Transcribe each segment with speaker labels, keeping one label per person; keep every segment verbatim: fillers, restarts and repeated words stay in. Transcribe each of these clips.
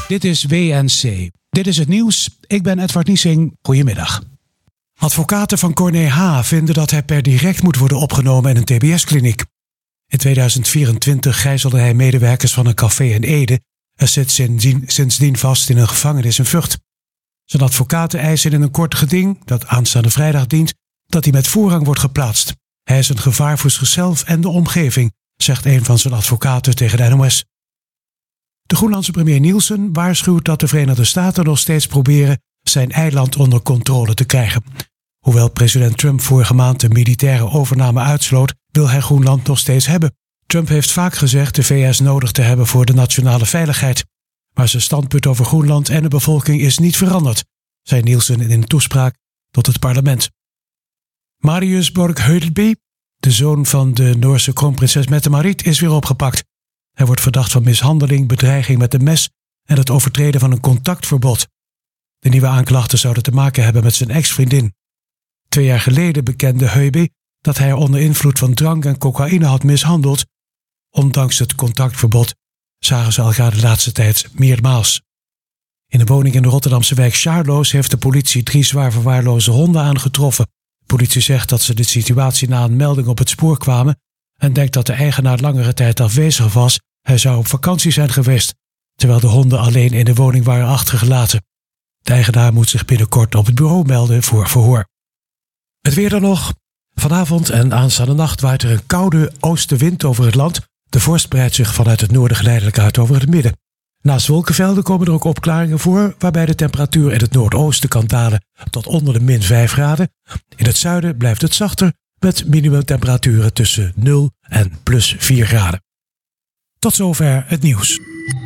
Speaker 1: Dit is W N C. Dit is het nieuws. Ik ben Edward Niesing. Goedemiddag. Advocaten van Corné H. vinden dat hij per direct moet worden opgenomen in een T B S-kliniek. In tweeduizend vierentwintig gijzelde hij medewerkers van een café in Ede en zit sindsdien, sindsdien vast in een gevangenis in Vught. Zijn advocaten eisen in een kort geding, dat aanstaande vrijdag dient, dat hij met voorrang wordt geplaatst. Hij is een gevaar voor zichzelf en de omgeving, zegt een van zijn advocaten tegen de N O S. De Groenlandse premier Nielsen waarschuwt dat de Verenigde Staten nog steeds proberen zijn eiland onder controle te krijgen. Hoewel president Trump vorige maand de militaire overname uitsloot, wil hij Groenland nog steeds hebben. Trump heeft vaak gezegd de V S nodig te hebben voor de nationale veiligheid. Maar zijn standpunt over Groenland en de bevolking is niet veranderd, zei Nielsen in een toespraak tot het parlement. Marius Borg-Heudelby, de zoon van de Noorse kroonprinses Mette-Marit, is weer opgepakt. Hij wordt verdacht van mishandeling, bedreiging met een mes en het overtreden van een contactverbod. De nieuwe aanklachten zouden te maken hebben met zijn ex-vriendin. Twee jaar geleden bekende Heuby dat hij onder invloed van drank en cocaïne had mishandeld. Ondanks het contactverbod zagen ze elkaar de laatste tijd meermaals. In een woning in de Rotterdamse wijk Sjaarloos heeft de politie drie zwaar verwaarloosde honden aangetroffen. De politie zegt dat ze de situatie na een melding op het spoor kwamen en denkt dat de eigenaar langere tijd afwezig was. Hij zou op vakantie zijn geweest, terwijl de honden alleen in de woning waren achtergelaten. De eigenaar moet zich binnenkort op het bureau melden voor verhoor. Het weer dan nog. Vanavond en aanstaande nacht waait er een koude oostenwind over het land. De vorst breidt zich vanuit het noorden geleidelijk uit over het midden. Naast wolkenvelden komen er ook opklaringen voor, waarbij de temperatuur in het noordoosten kan dalen tot onder de min vijf graden. In het zuiden blijft het zachter, met minimumtemperaturen tussen nul en plus vier graden. Tot zover het nieuws.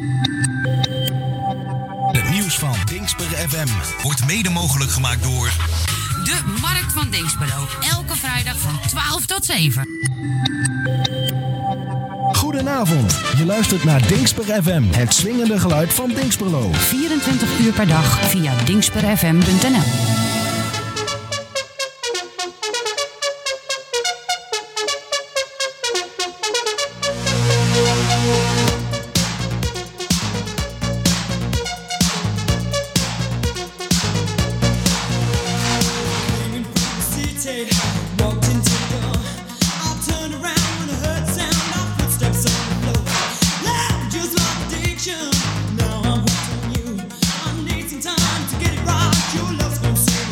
Speaker 2: Het nieuws van Dingsper F M wordt mede mogelijk gemaakt door
Speaker 3: de Markt van Dinxperlo. Elke vrijdag van twaalf tot zeven.
Speaker 4: Goedenavond, je luistert naar Dingsper F M, het swingende geluid van Dinxperlo.
Speaker 3: vierentwintig uur per dag via dingsper f m punt n l.
Speaker 5: Now I'm watching you. I need some time to get it right. Your love's gonna save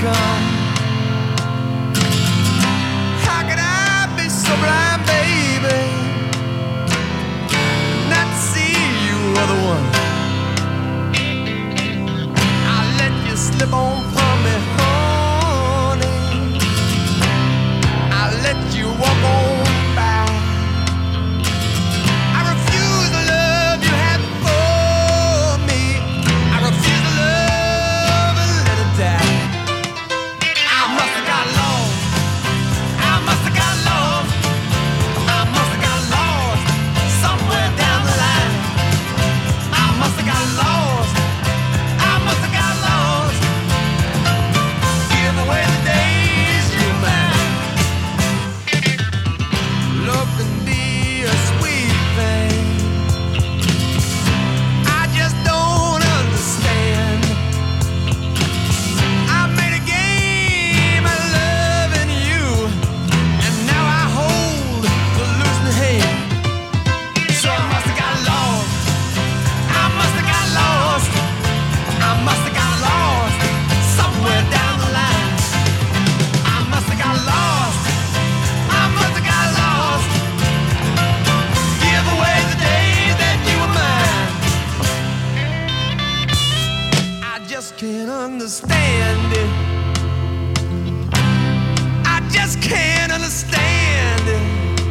Speaker 5: come. How could I be so blind, baby, not to see you are the one? I let you slip on from me, honey. I let you walk on by. I refuse the love you had for me. I refuse the love and let it die. I must have got lost. I must have got lost. I must have got lost somewhere down the line. I must have got lost. I must have got lost. Give away the days you're mine. Love can be a sweet thing. I just don't understand. I made a game of loving you, and now I hold the losing hand. So I must have got lost. I must have got lost. I must have got lost somewhere down the line. I must have got lost. I must have got lost. Give away the days that you were mine. I just can't understand it. I just can't understand it.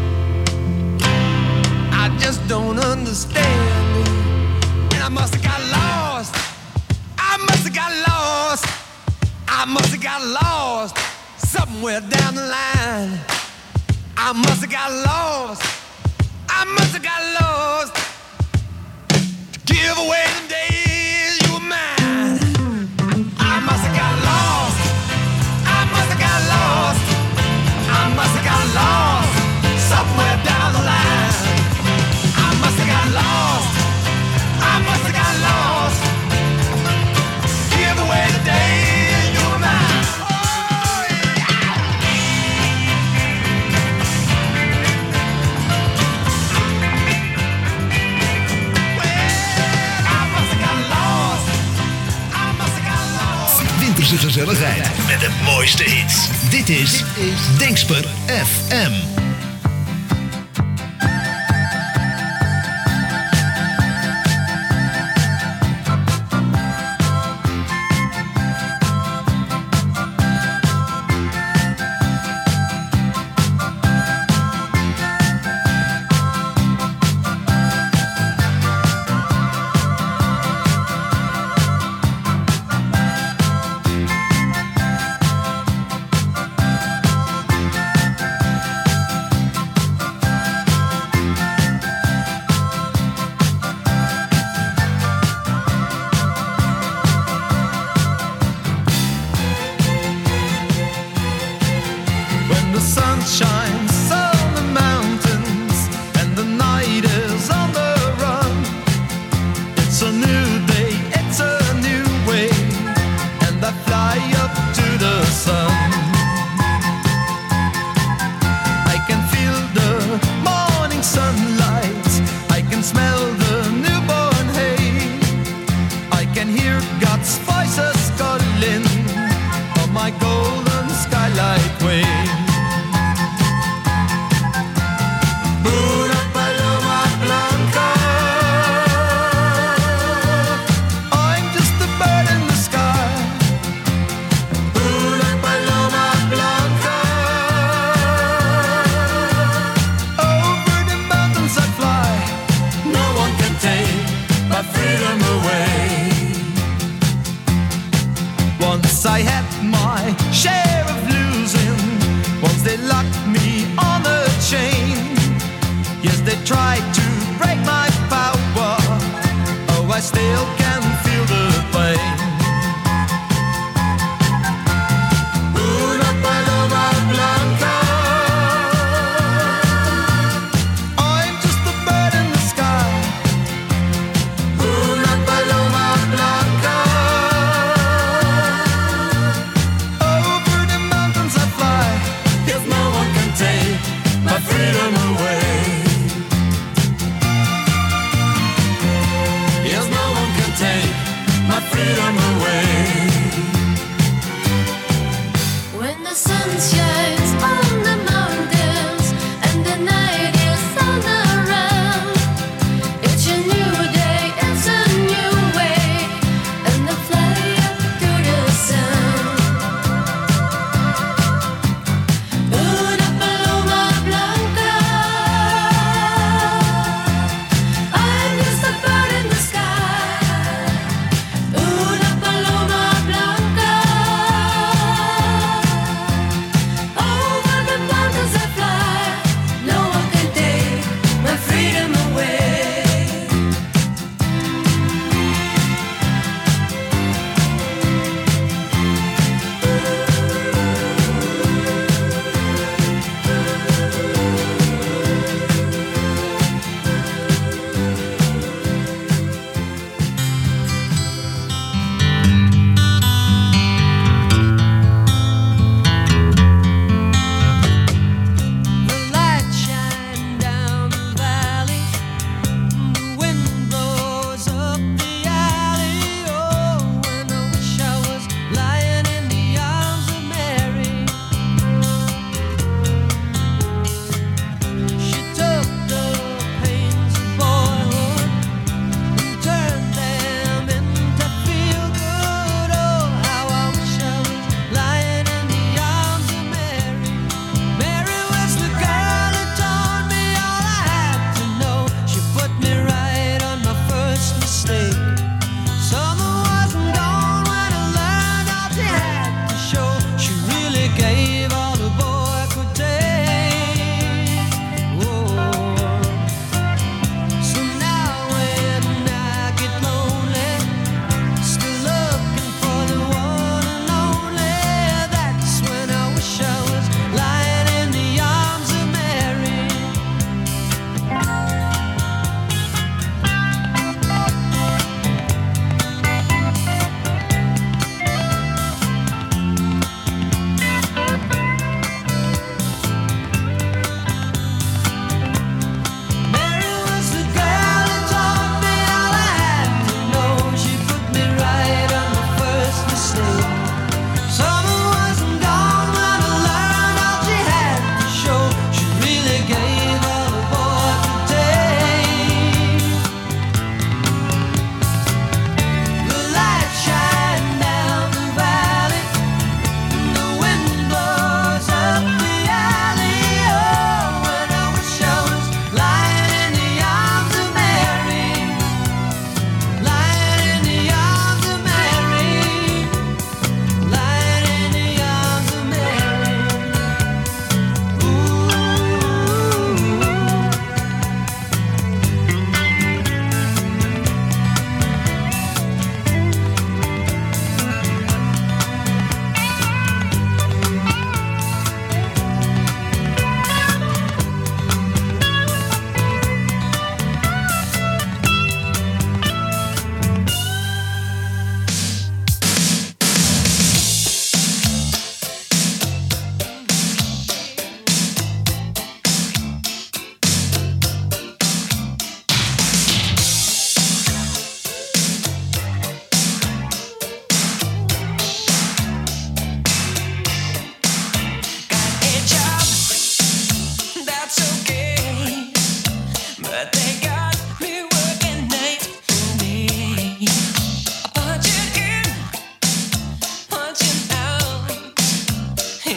Speaker 5: I just don't understand it. And I must have got lost. I must have got lost. I must have got lost somewhere down the line. I must have got lost. I must have got lost to give away the days you were mine. I must have got lost. I must have got lost. I must have got lost somewhere down the line. I must have got lost. I must have got lost. Give away the days you were mine. Oh, yeah. Well, I must have got lost. I must have got lost.
Speaker 4: Winterse gezelligheid met de mooiste hits. Dit is Dingsper F M.
Speaker 5: When the sun shines on the mountains and the night is on the run, it's a new day, it's a new way, and I fly up to the sun. I can feel the morning sunlight, I can smell the newborn hay, I can hear God's voices calling on my golden skylight way. Una paloma blanca, I'm just a bird in the sky. Una paloma blanca, over the mountains I fly. No one can take my freedom away. Once I had my share of losing, once they locked me on a chain. Yes, they tried to break my power. Oh, I still can feel the pain. Una paloma blanca, I'm just a bird in the sky. Una paloma blanca, over the mountains I fly. Yes, no one can take my freedom away. Yes, no one can take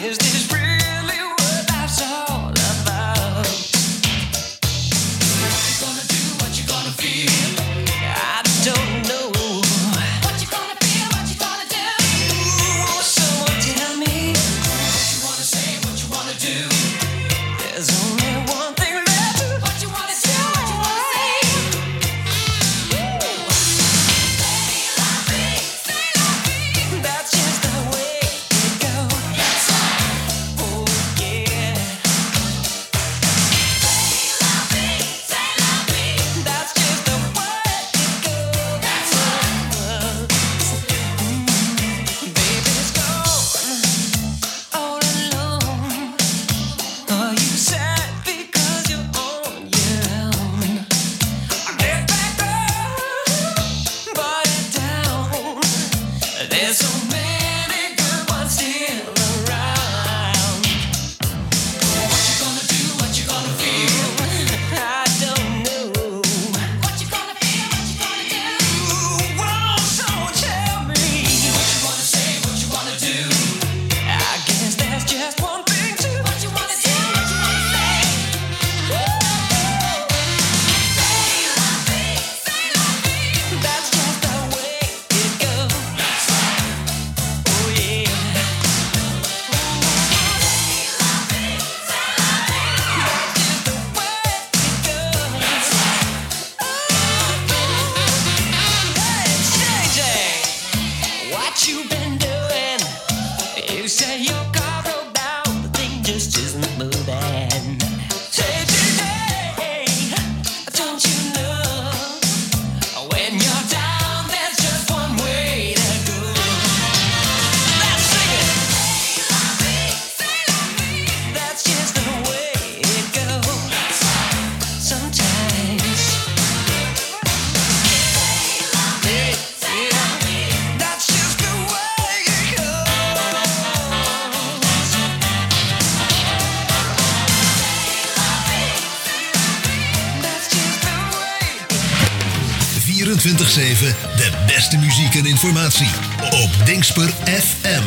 Speaker 4: vierentwintig zeven de beste muziek en informatie op Dingsper F M.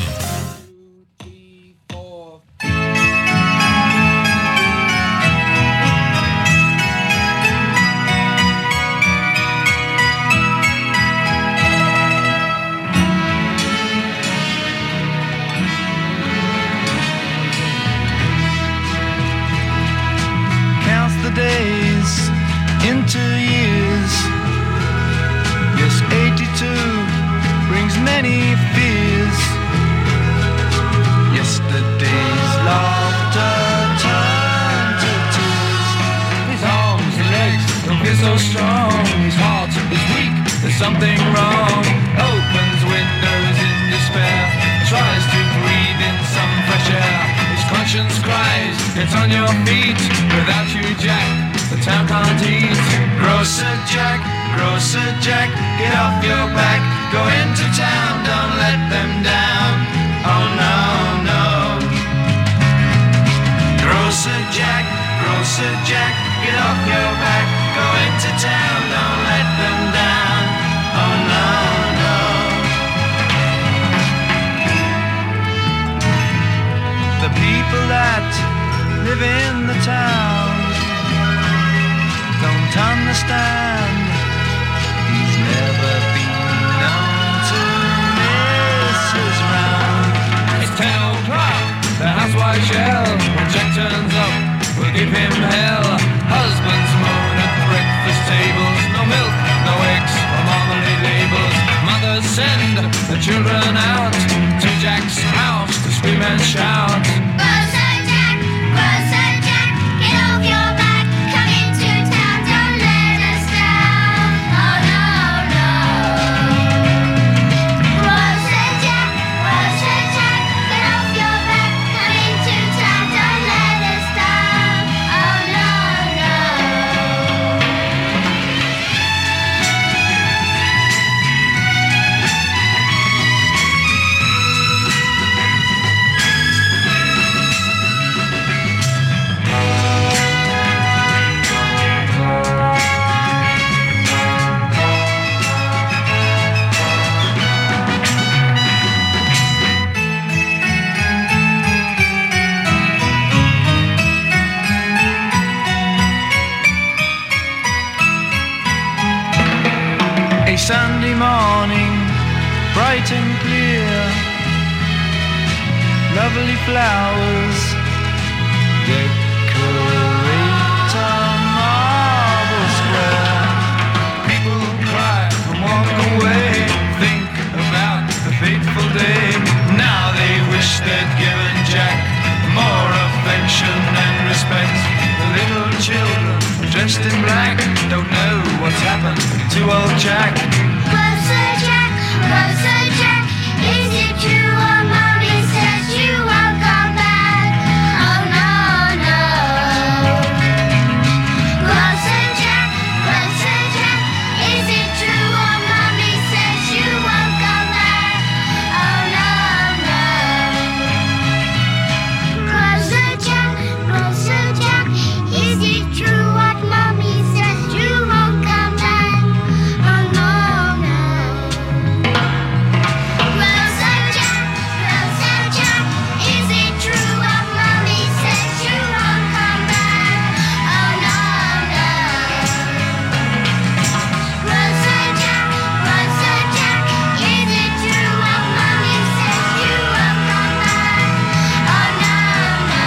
Speaker 6: Counts the days into years. Yes, eighty-two brings many fears. Yesterday's laughter turned to tears. His arms and legs don't feel so strong. His heart is weak, there's something wrong. Opens windows in despair, tries to breathe in some fresh air. His conscience cries, get on your feet. Without you, Jack, the town can't eat. Grocer Jack, Grocer Jack, get off your back, go into town, don't let them down. Oh no, no. Grocer Jack, Grocer Jack, get off your back, go into town, don't let them down. Oh no, no. The people that live in the town don't understand. He's never been known to miss his round. It's ten o'clock, the housewife shell. When Jack turns up, we'll give him hell. Husbands moan at breakfast tables. No milk, no eggs, or marmalade labels. Mothers send the children out to Jack's house to scream and shout.
Speaker 7: Grocer Jack, Grocer Jack, get off your back, come into town, don't let us down. Oh no, no. Grocer Jack, Grocer Jack, get off your back, come into town, don't let us down. Oh no, no.
Speaker 6: bright and clear. Lovely flowers decorate a marble square. People cry and walk away, think about the fateful day. Now they wish they'd given Jack more affection and respect. The little children dressed in black don't know what's happened to old Jack.
Speaker 7: Closer, Jack, closer, Jack. Is it true what Mommy says you won't come back? Oh no, no. Closer, Jack, closer, Jack. Is it true what Mommy says you won't come back? Oh no, no. Closer, Jack, closer, Jack. Is it true what Mommy says you won't come back? Oh no, no. Closer, Jack, closer, Jack. Is it true what Mommy says you won't come back? Oh no, no. Closer, Jack, closer, Jack. Is it true what Mommy says you won't come back? Oh no, no.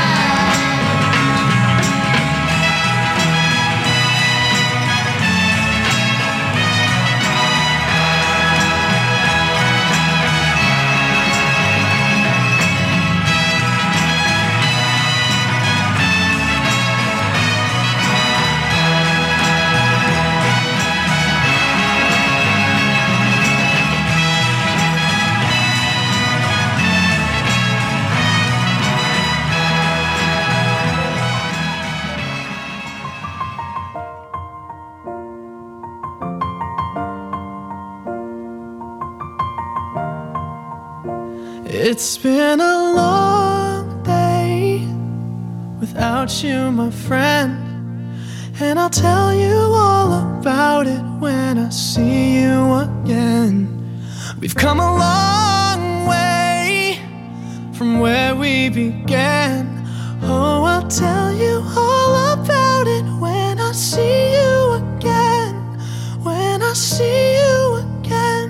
Speaker 6: It's been a long day without you, my friend, and I'll tell you all about it when I see you again. We've come a long way from where we began. Oh, I'll tell you all about it when I see you again. When I see you again.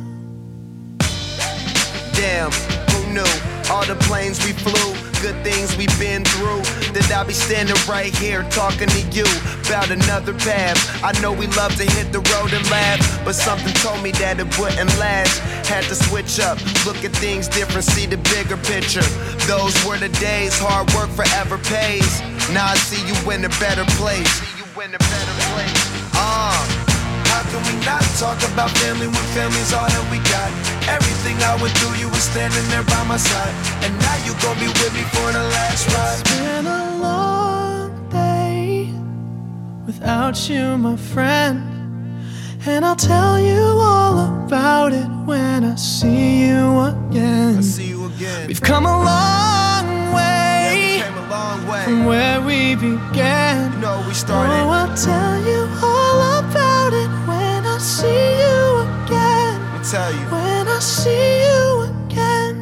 Speaker 5: Damn, who knew? All the planes we flew, good things we've been through. That I'll be standing right here talking to you about another path. I know we love to hit the road and laugh, but something told me that it wouldn't last. Had to switch up, look at things different, see the bigger picture. Those were the days, hard work forever pays. Now I see you in a better place. See you in a better place. Ah. How can we not talk about family when family's all that we got? Everything I went through, you were standing there by my side, and now you gon' be with me for the last ride.
Speaker 6: It's been a long day without you, my friend, and I'll tell you all about it when I see you again.
Speaker 5: I see you again.
Speaker 6: We've come a long way,
Speaker 5: Yeah, we came a long way
Speaker 6: from where we began.
Speaker 5: You know we started.
Speaker 6: Oh, I'll tell you all about it when I see you again.
Speaker 5: Let me tell you.
Speaker 6: When I see you again.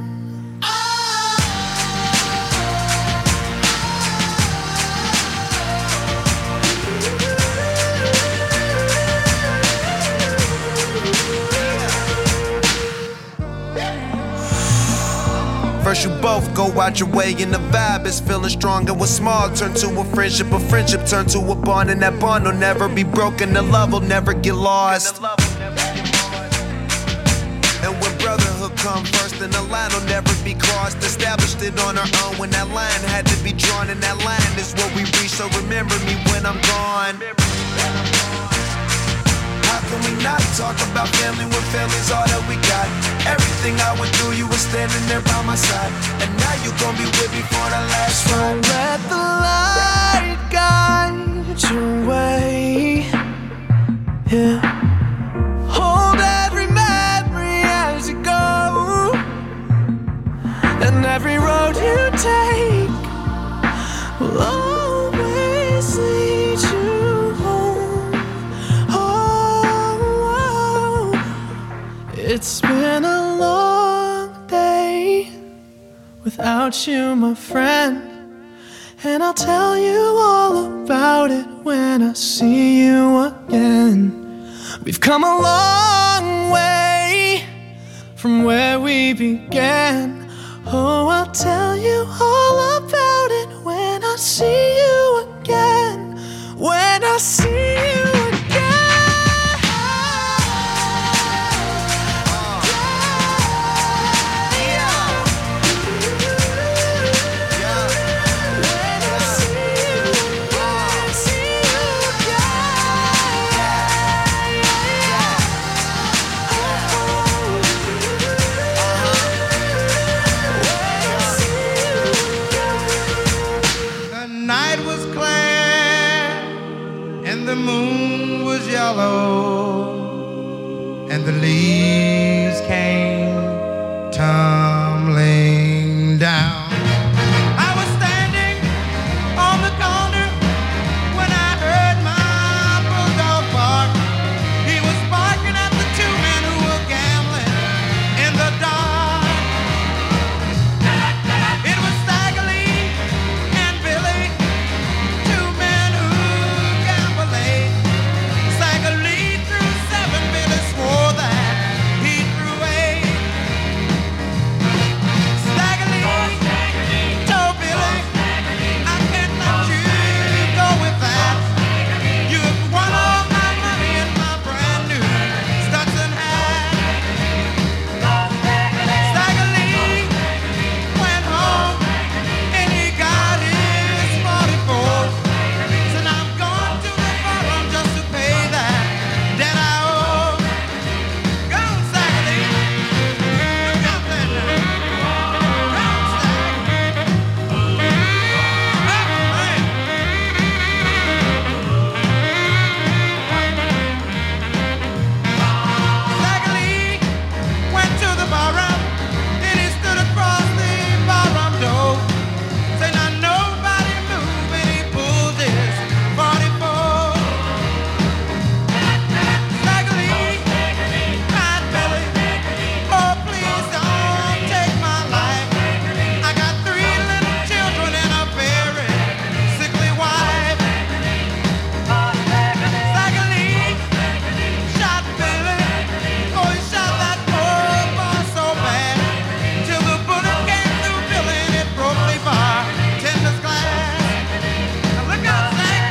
Speaker 5: First you both go out your way and the vibe is feeling strong. And what's small turn to a friendship, a friendship turn to a bond, and that bond will never be broken, the love will never get lost. And when brotherhood come first, then the line will never be crossed. Established it on our own when that line had to be drawn, and that line is what we reach, so remember me when I'm gone. How can we not talk about family when family's all that we got? Everything I went through, you were standing there by my side, and now you gon' be with me for the last ride.
Speaker 6: So let the light guide your way. Yeah. Hold every memory as you go, and every road you take will always lead you home. Oh, it's been a long day without you, my friend, and I'll tell you all about it when I see you again. We've come a long way
Speaker 8: from where we began. Oh, I'll tell you all about it when I see you again. When I see you again.
Speaker 9: The moon was yellow and the leaves came tumbling down. I was standing on the corner when I heard my bulldog bark. He was barking at the two men who were gambling in the dark. It was Stagger Lee and Billy, two men who gambled late. Stagger Lee threw seven, Billy swore that he threw eight. Stagger Lee told Billy, I can't let you go with that. You've won all my money in my brand new Stetson hat. Stagger Lee went home and he got his forty-four. Said I'm going to the bottom just to pay that debt I owe. Go on, Stagger Lee. Look out there now. Go on, Stagger. Stagger Lee went to the barroom and he stood across the barroom door. Said now nobody move and he pulled his forty-four. Stagger Lee cried Billy, oh please don't take my life. I got three little children and a very sickly wife. Stagger Lee shot Billy, oh he shot that poor boy so bad, till the bullet came through Billy and it broke the bartender's glass. Now look out, Stagger.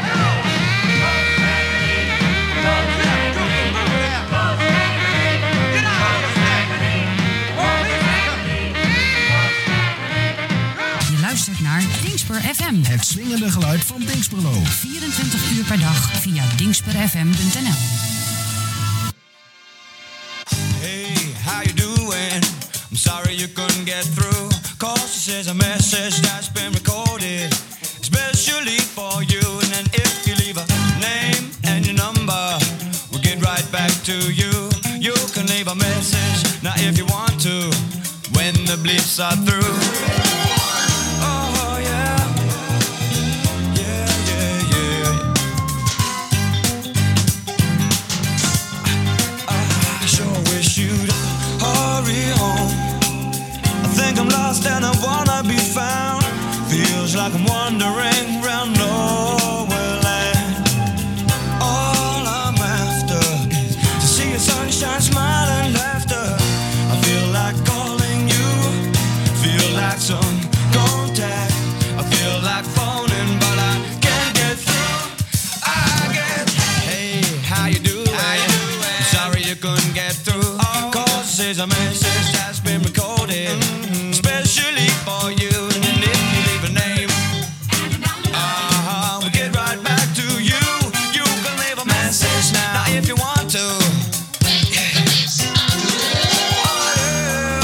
Speaker 9: Get out of here, Stagger. Oh, please,
Speaker 3: Je luistert naar Dingsper F M.
Speaker 2: Het swingende geluid van Dingsperlo.
Speaker 3: vierentwintig uur per dag via dingsper f m punt n l.
Speaker 6: Hey, how you doing? I'm sorry you couldn't get through. Cause this is a message that's been recorded especially for you. And then if you leave a name and your number, we'll get right back to you. You can leave a message now if you want to, when the bleeps are through. Oh yeah. Yeah, yeah, yeah. I sure wish you'd hurry home. I think I'm lost and I wanna be found. Feels like I'm wandering round nowhere land. All I'm after is to see your sunshine, smile and laughter. I feel like calling you, feel like some contact. I feel like phoning but I can't get through. I get, hey, how you doing? I'm sorry you couldn't get through. Cause this is a message that's been recorded especially for you. And then if you leave a name, uh-huh, we'll get right back to you. You can leave a message now, now if you want to. Yes. Oh, yeah.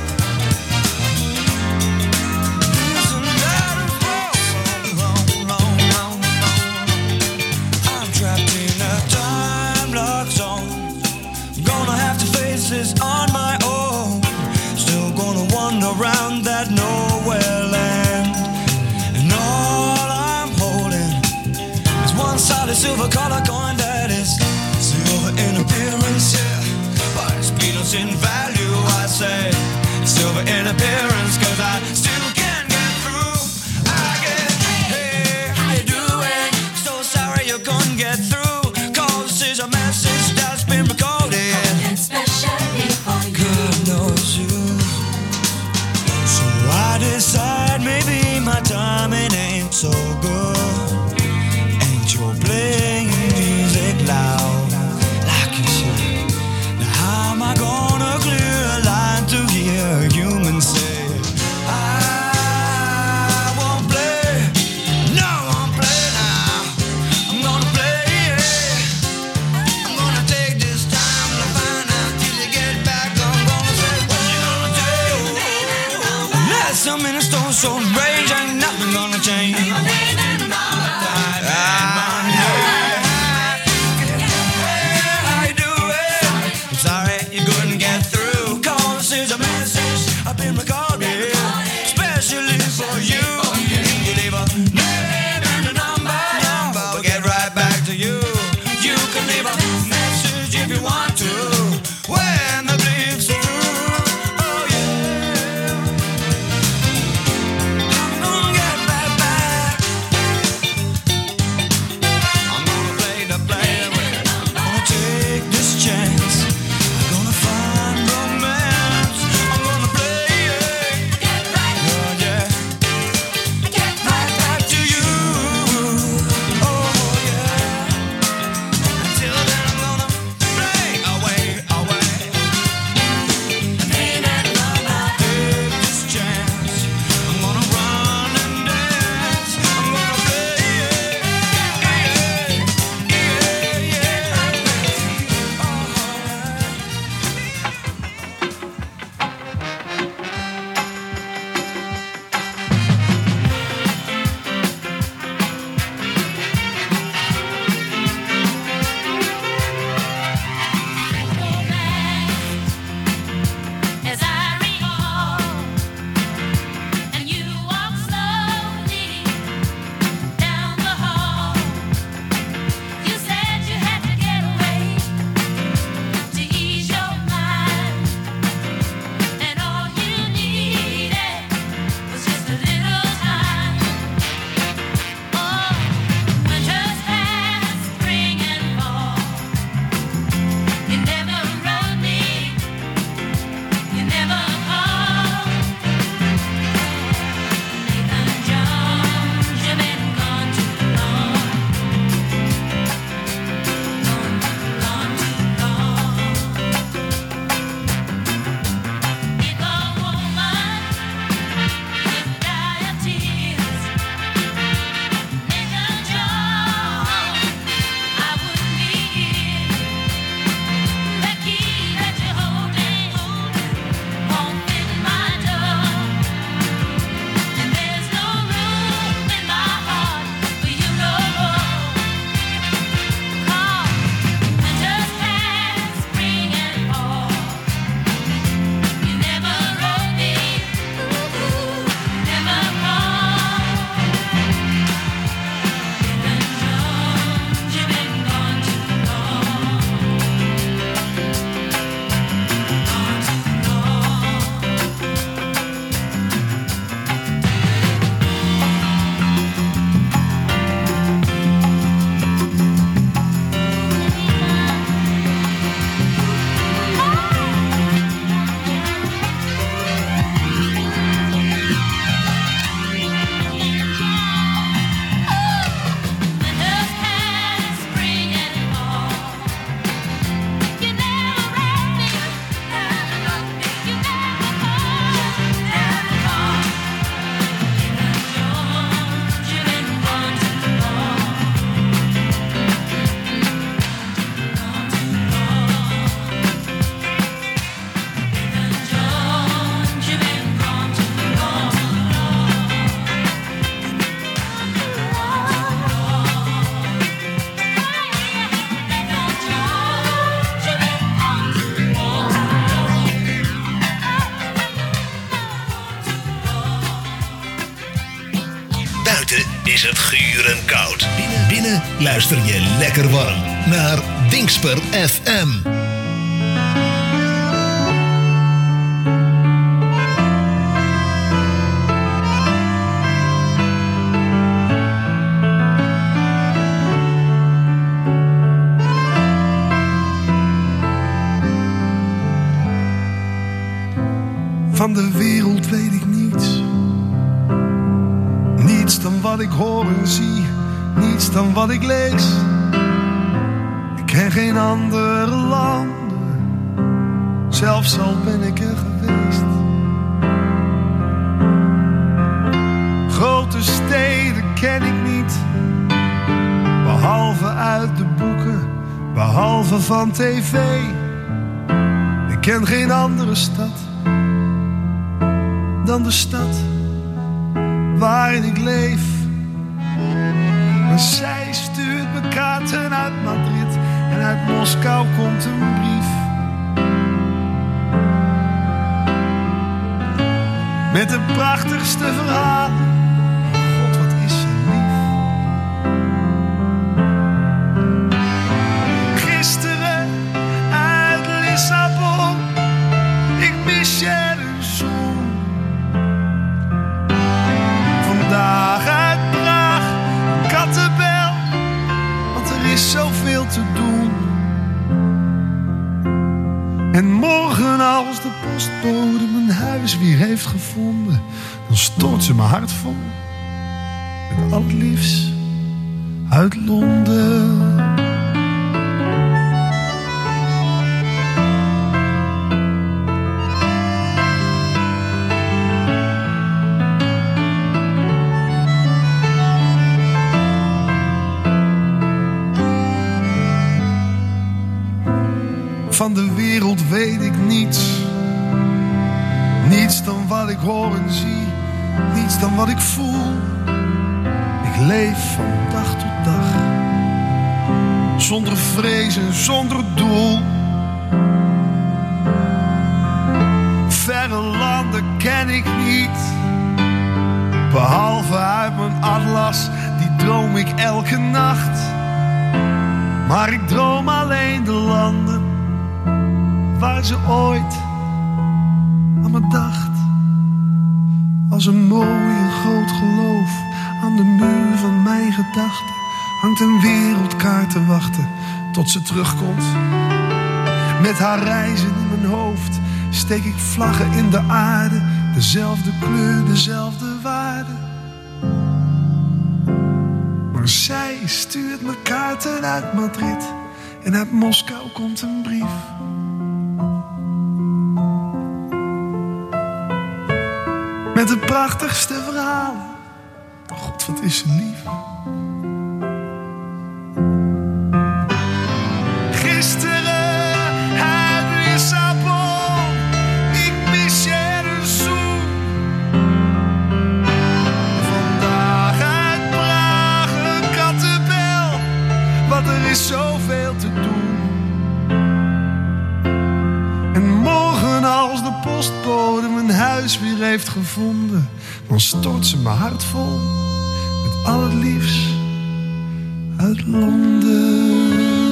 Speaker 6: Listen, that is wrong, wrong, wrong, wrong. I'm trapped in a time lock zone. I'm gonna have to face this on my own. Still gonna wander around that nowhere land. And all I'm holding is one solid silver color coin that is silver in appearance, yeah, but it's peanuts in value, I say. Silver in appearance, cause I still can't get through. I get, hey, how you doing? So sorry you couldn't get through. Cause this is a message that's been recorded especially for you. God knows
Speaker 10: felt so good. Angel playing music loud like you should. Now how am I gonna clear a line to hear a human say I won't play, no I won't play now. I'm gonna play, yeah. I'm gonna take this time to find out till you get back. I'm gonna say what you gonna do. Last some in a stone so rage ain't nothing gonna change.
Speaker 4: Is het guren koud. Binnen, binnen luister je lekker warm naar Dingsper F M.
Speaker 11: Van de wereld weet ik niets. Niets Niets dan wat ik hoor en zie, niets dan wat ik lees. Ik ken geen andere landen, zelfs al ben ik er geweest. Grote steden ken ik niet, behalve uit de boeken, behalve van tv. Ik ken geen andere stad dan de stad waarin ik leef. Maar zij stuurt me kaarten uit Madrid en uit Moskou komt een brief. Met de prachtigste verhalen. God, wat is ze lief. Gisteren uit Lissabon, ik mis je de zon. Vandaag uit Praag, Kattenbel, want er is zoveel te doen. En morgen als de postbode mijn huis weer heeft gevonden, dan stort ze mijn hart vol met al het liefst uit Londen. Van de wereld weet ik niets. Niets dan wat ik hoor en zie. Niets dan wat ik voel. Ik leef van dag tot dag. Zonder vrees en zonder doel. Verre landen ken ik niet. Behalve uit mijn atlas, die droom ik elke nacht. Maar ik droom alleen de landen waar ze ooit aan me dacht. Als een mooi en groot geloof aan de muur van mijn gedachten hangt een wereldkaart te wachten tot ze terugkomt. Met haar reizen in mijn hoofd steek ik vlaggen in de aarde. Dezelfde kleur, dezelfde waarde. Maar zij stuurt me kaarten uit Madrid en uit Moskou komt een brief. Met de prachtigste verhalen. God, wat is ze lief. Gisteren uit Lissabon, ik mis je de zoen. Vandaag uit Praag, een Kattenbel, want er is zoveel te doen. En morgen als de postbode mijn huis weer heeft gevonden, dan stort ze mijn hart vol met al het liefst uit Londen.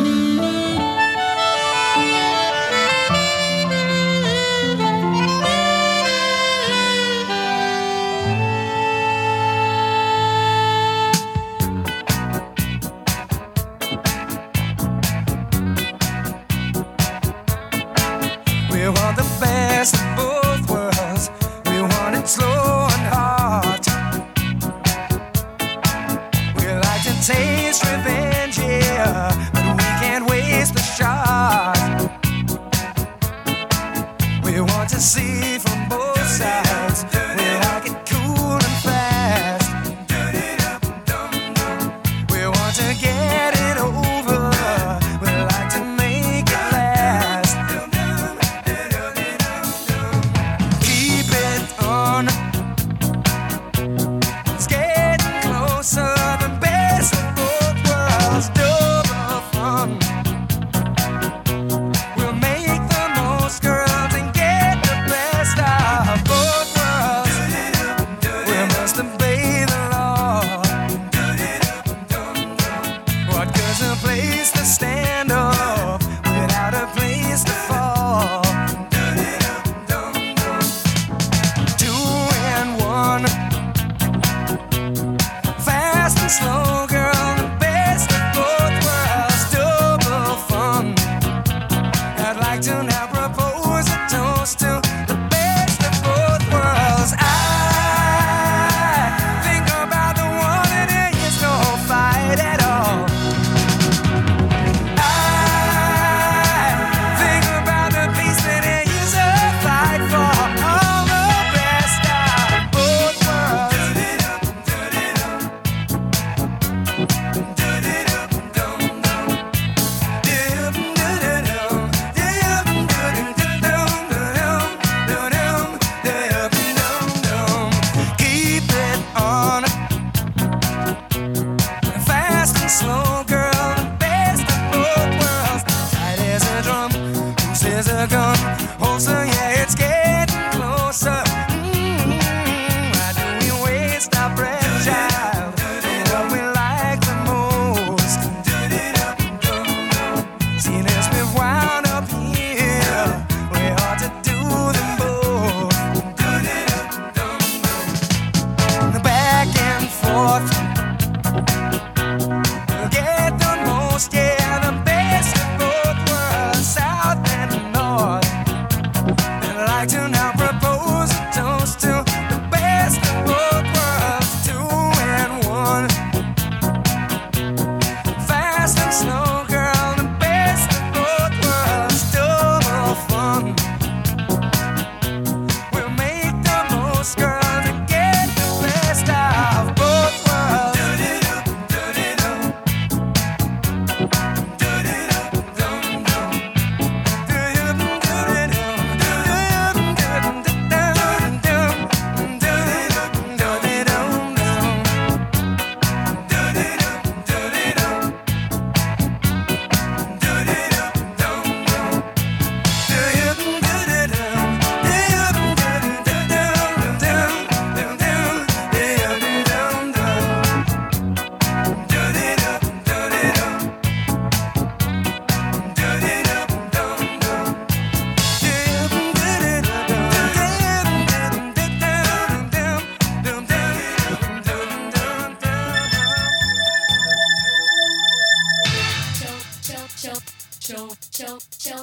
Speaker 5: We want the best of both worlds. We want it slow and hard. We like to taste revenge, yeah.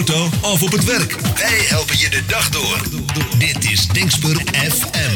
Speaker 4: auto of op het werk. Wij helpen je de dag door. Dit is Dingsper F M.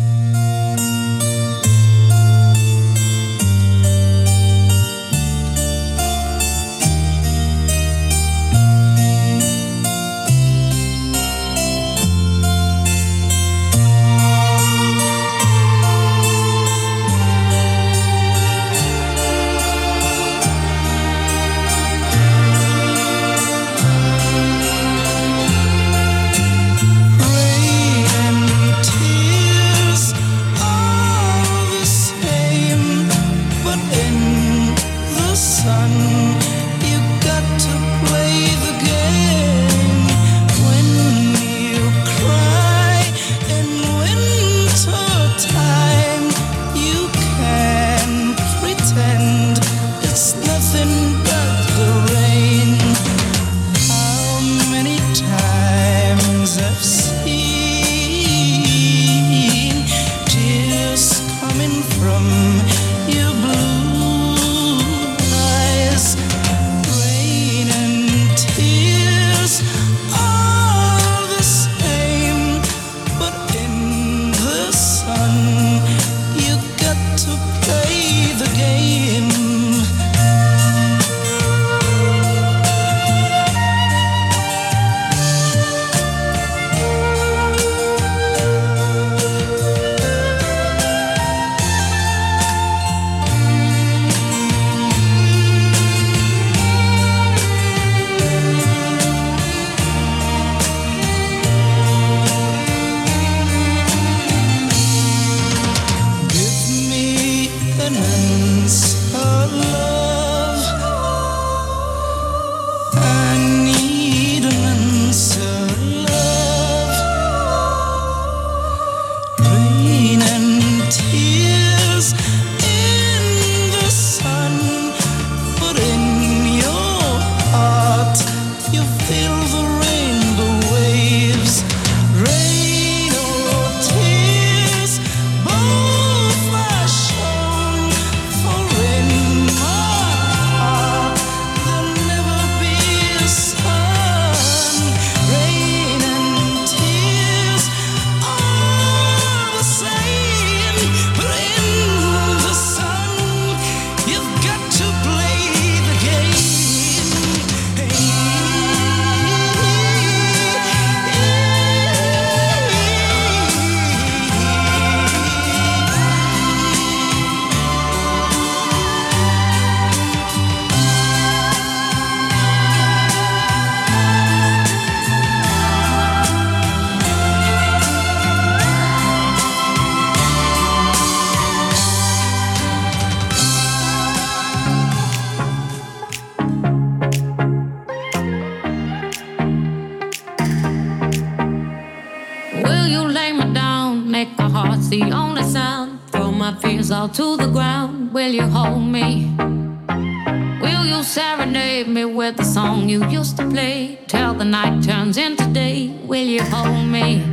Speaker 12: To the ground, will you hold me? Will you serenade me with the song you used to play till the night turns into day? Will you hold me?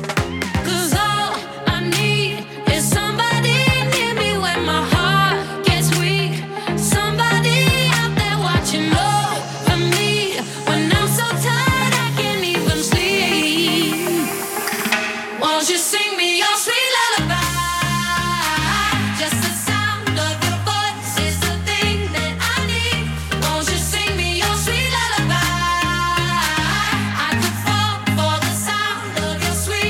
Speaker 12: Cause all I need is somebody near me when my heart gets weak. Somebody out there watching over me when I'm so tired I can't even sleep. Won't you sing me your sweet lullaby? Sweet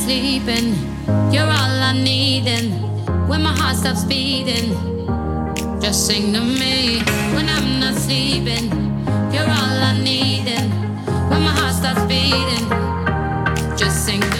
Speaker 12: sleeping, you're all I need. And when my heart stops beating, just sing to me. When I'm not sleeping, you're all I need. And when my heart stops beating, just sing to me.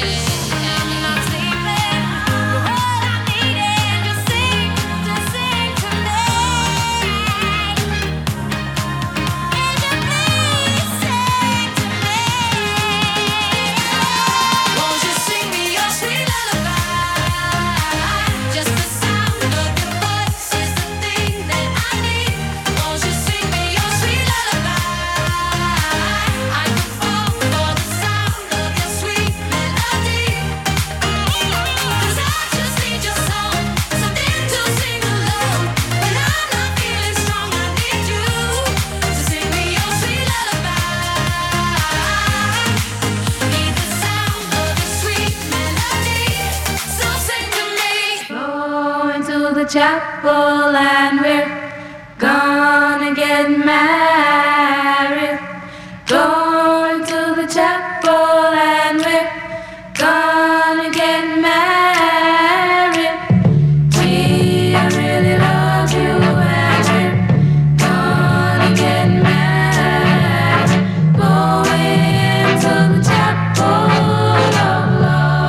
Speaker 13: Chapel and we're gonna get married. Going to the chapel and we're gonna get married. Gee, I really love you and we're gonna get married. Going to the chapel of love.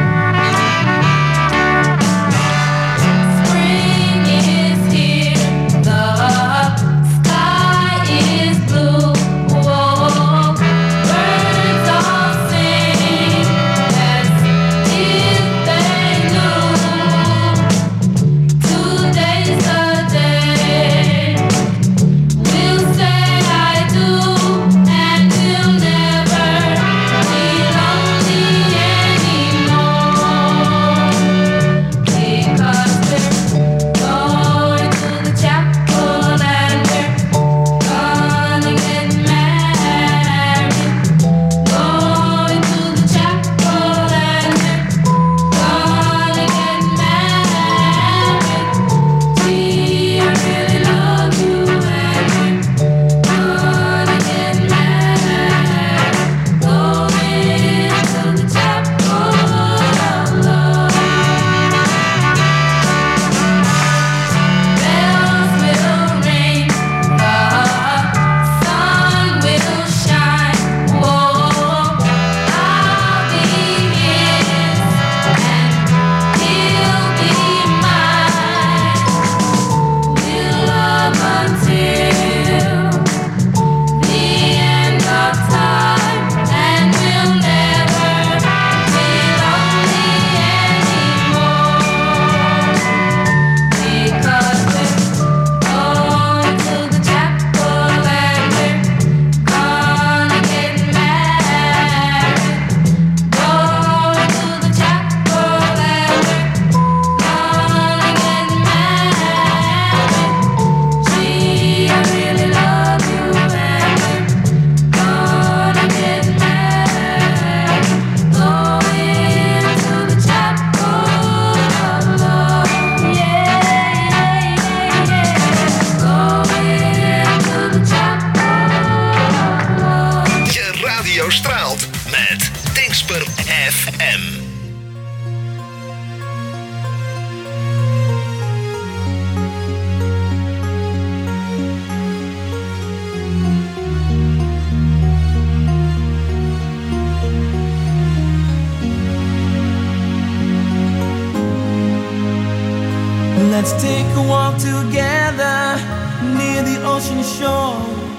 Speaker 8: Let's take a walk together near the ocean shore,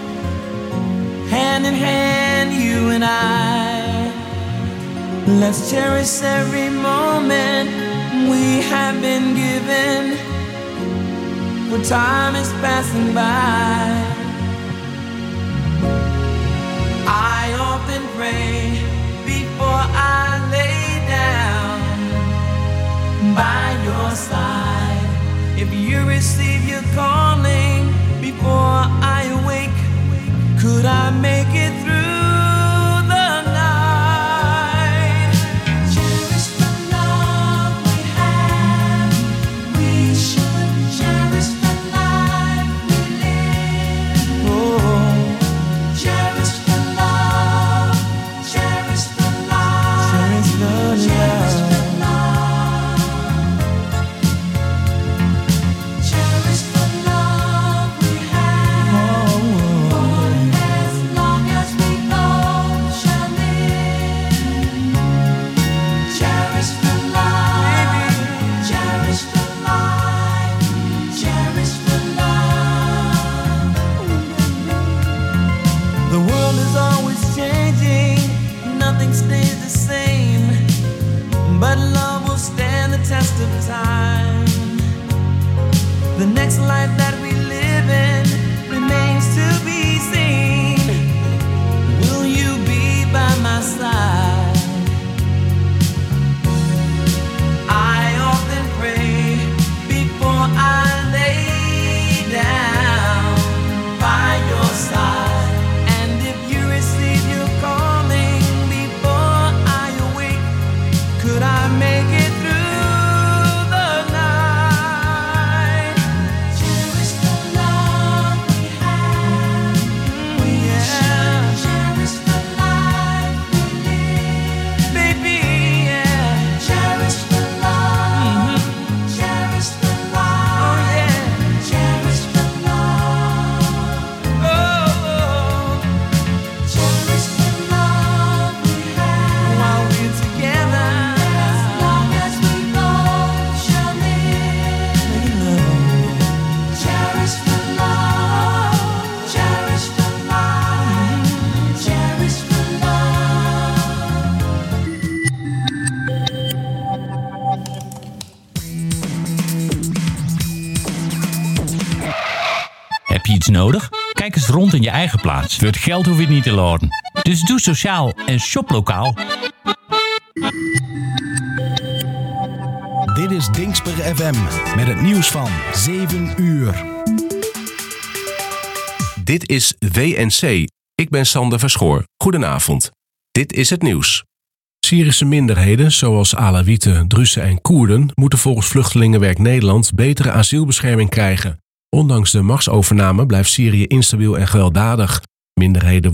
Speaker 8: hand in hand, you and I. Let's cherish every moment we have been given, for time is passing by. I often pray before I lay down by your side. If you receive your calling before I awake, could I make it through the night? Cherish the love we have. We should cherish the life we live. Oh, cherish the love, cherish the life, cherish the nothing stays the same, but love will stand the test of time. The next life that we live in remains to be seen. Will you be by my side? I often pray before I lay down by your side. And if you receive your calling before I awake, could I make it through the night? Cherish the love we have. We have. Cherish the life we live. Baby, yeah. Cherish the love. Cherish the life. Oh, yeah. Cherish the love. Oh, oh. Cherish the love we have while we're together. As long as we both shall live. Make love. Cherish the love. Cherish the life. Cherish the love.
Speaker 14: Heb je iets nodig? Kijk eens rond in je eigen plaats. Voor het geld hoef je het niet te laten. Dus doe sociaal en shop lokaal.
Speaker 2: Dit is Dingsper F M met het nieuws van zeven uur.
Speaker 15: Dit is W N C. Ik ben Sander Verschoor. Goedenavond. Dit is het nieuws. Syrische minderheden, zoals Alawieten, Druzen en Koerden, moeten volgens Vluchtelingenwerk Nederland betere asielbescherming krijgen. Ondanks de machtsovername blijft Syrië instabiel en gewelddadig. Minderheden